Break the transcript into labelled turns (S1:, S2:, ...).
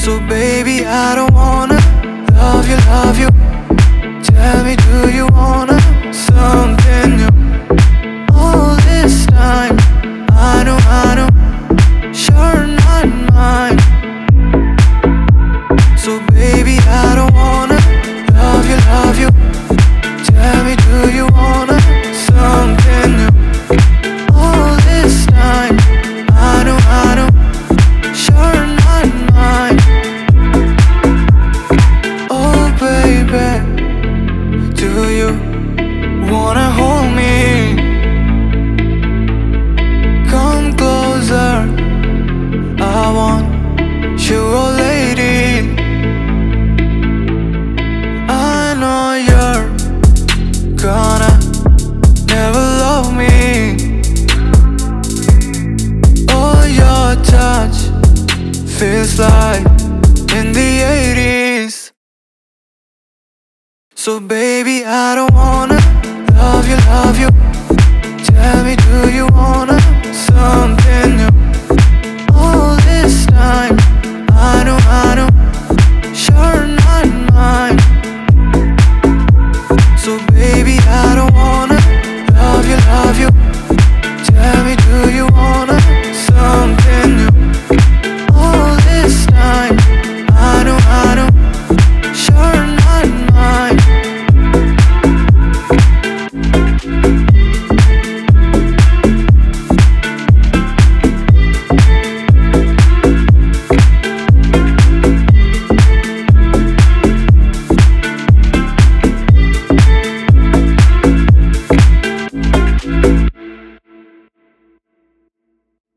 S1: So baby, I don't wanna love you, love you. Tell me, do you wanna something new? All this time, I know, sure not mine. So baby, I don't wanna love you, love you. Tell me, do you wanna something new? All this time, I know, sure not mine. Oh baby, do you wanna hold me? Come closer, I want you, oh lady. I know you're gonna never love me. Oh, your touch feels like in the 80s. So baby, I don't wanna love you, love you. Tell me, do you wanna something new? All this time,